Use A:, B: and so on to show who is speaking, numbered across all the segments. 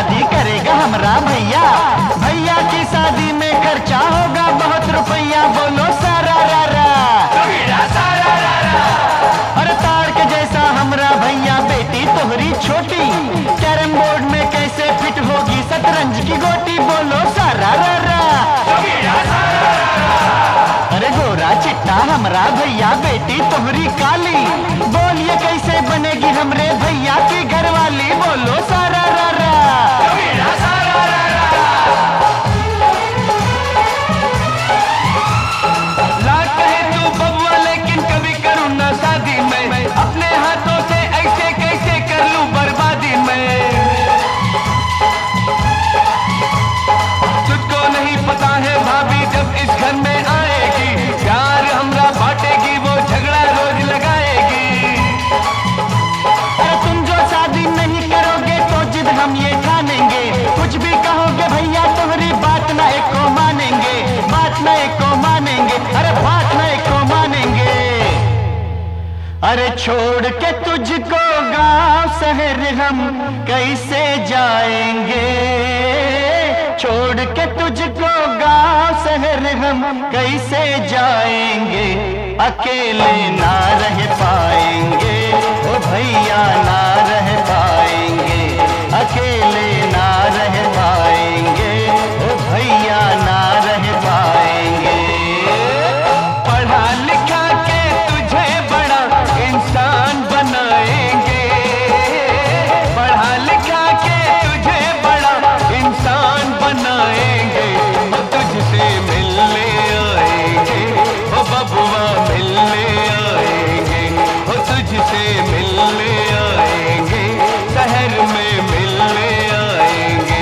A: शादी करेगा हमरा भैया। भैया की शादी में खर्चा होगा बहुत रुपया, बोलो सारा रा रा। अरे ताड़ के जैसा हमरा भैया, बेटी तोहरी छोटी, कैरम बोर्ड में कैसे फिट होगी शतरंज की गोटी, बोलो सारा रा रा। अरे गोरा चिट्टा हमरा भैया, बेटी तोहरी काली, बोल ये कैसे बनेगी हमरे भैया की घरवाली, बोलो सारा रा रा।
B: लाख कहे तू बबुआ लेकिन कभी करूँ ना शादी में, अपने हाथों से ऐसे कैसे कर लूं बर्बादी में। तुझको नहीं पता है भाभी जब इस घर में आएगी, प्यार हमरा बांटेगी वो झगड़ा रोज लगाएगी।
A: अरे तुम जो शादी नहीं करोगे तो जिद हम ये ठानेंगे, कुछ भी कहोगे भैया तुम्हारी बात ना एक को मानेंगे, बात ना एक को मानेंगे, अरे बात ना एक को मानेंगे। अरे छोड़ के तुझको गांव शहर हम कैसे जाएंगे, छोड़ के तुझको गांव शहर हम कैसे जाएंगे, अकेले ना रह पाएंगे ओ भैया, ना रह पाएंगे, अकेले ना रह पाएंगे ओ भैया, ना रह पाएंगे।
B: पढ़ा लिखा के तुझे बड़ा इंसान बनाएंगे, पढ़ा लिखा के तुझे बड़ा इंसान बनाएंगे, वो तुझसे मिलने आएंगे ओ बबुआ, मिलने आएंगे, वो तुझसे मिलने आएंगे, शहर में मिलने आएंगे।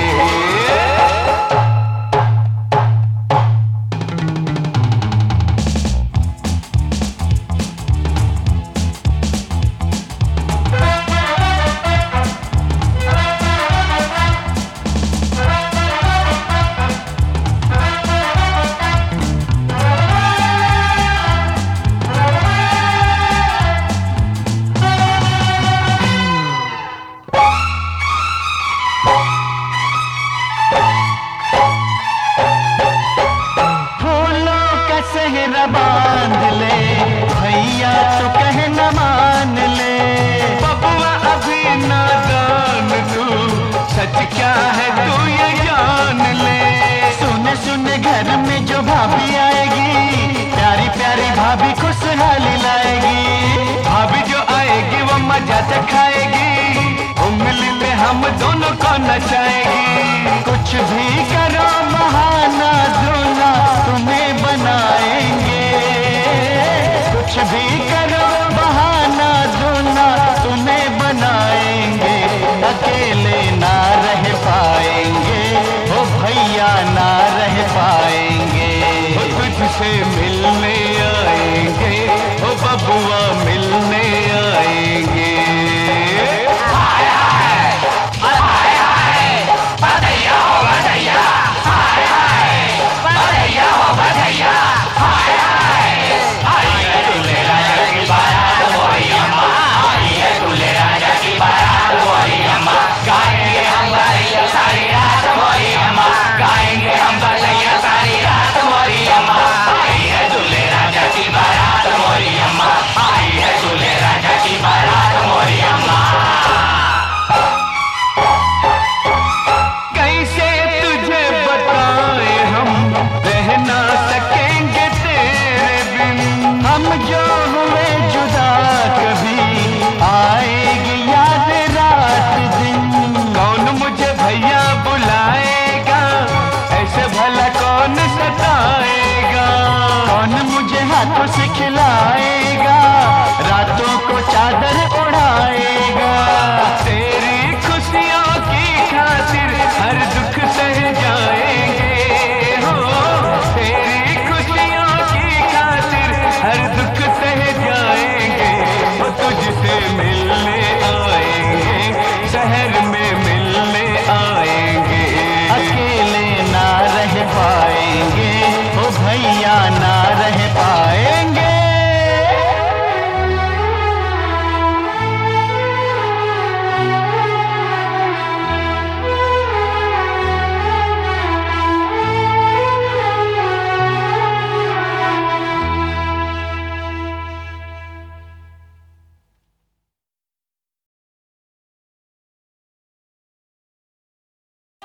A: सेहरा बांध ले भैया, तो कहना मान ले,
B: बबुआ अभी नादान तू, सच क्या है तू ये जान ले।
A: सुन सुन घर में जो भाभी आएगी, प्यारी प्यारी भाभी खुशहाली लाएगी,
B: भाभी जो आएगी वो मजा चखाएगी, उंगली पे हम दोनों को नचाएगी।
A: कुछ भी करो बहाना दूल्हा तुम्हें बनाएंगे, कुछ भी करो बहाना दूल्हा तुम्हें बनाएंगे, अकेले ना रह पाएंगे ओ भैया, ना रह पाएंगे।
B: वो तुझसे मिलने आएंगे ओ बबुआ, मिलने आएंगे।
A: हम जो हुए जुदा कभी आएगी याद रात दिन,
B: कौन मुझे भैया बुलाएगा, ऐसे भला कौन सताएगा,
A: कौन मुझे हाथों से खिला